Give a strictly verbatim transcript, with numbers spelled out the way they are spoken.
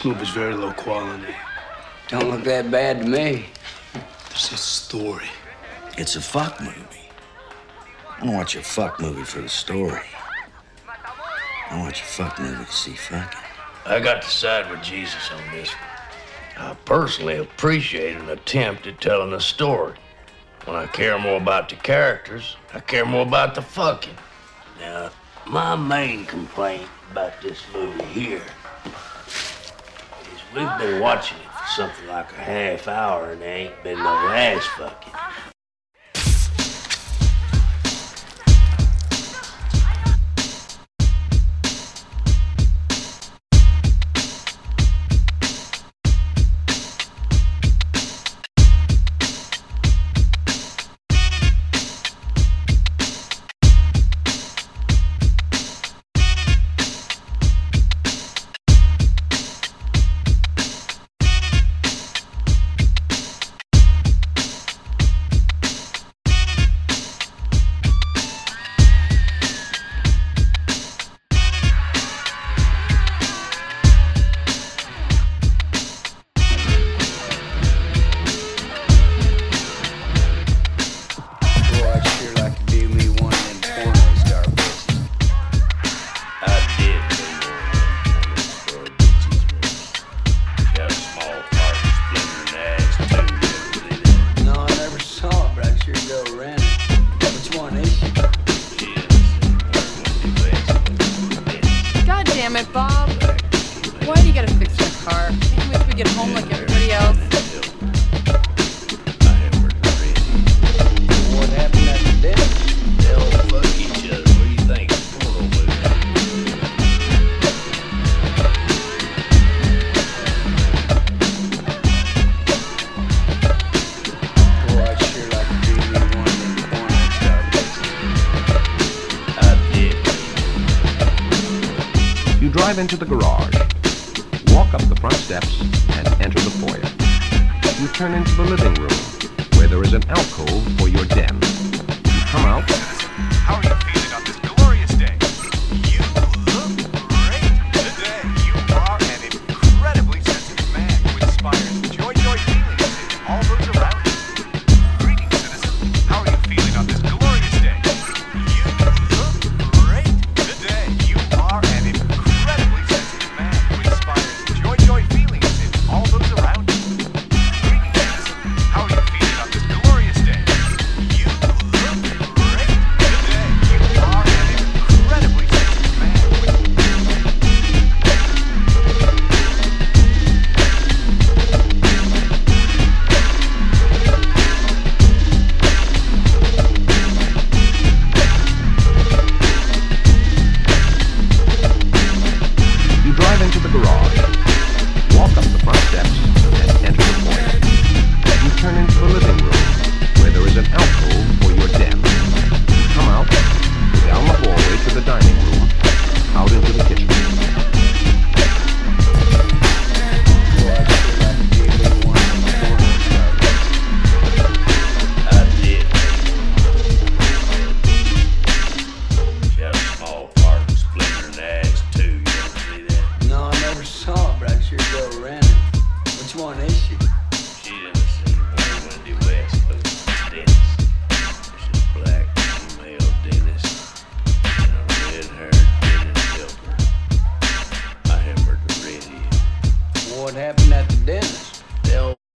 movie's very low quality. Don't look that bad to me. It's a story. It's a fuck movie. I don't watch a fuck movie for the story. I watch a fuck movie to see fucking. I got to side with Jesus on this one. I personally appreciate an attempt at telling a story. When I care more about the characters, I care more about the fucking. Now, my main complaint about this movie here is we've been watching it for something like a half hour and there ain't been no ass fucking. Damn it, Bob. Why do you gotta fix your car? Can't wait till we get home like everybody else. What happened at the dinner? They'll fuck each other. What do you think? Porno movie. Boy, I'd sure like to do me one of them porno star bitches. I did. You drive into the garage, walk up the front steps, and enter the foyer. You turn into the living room, where there is an alcove for your den. You come out. How are you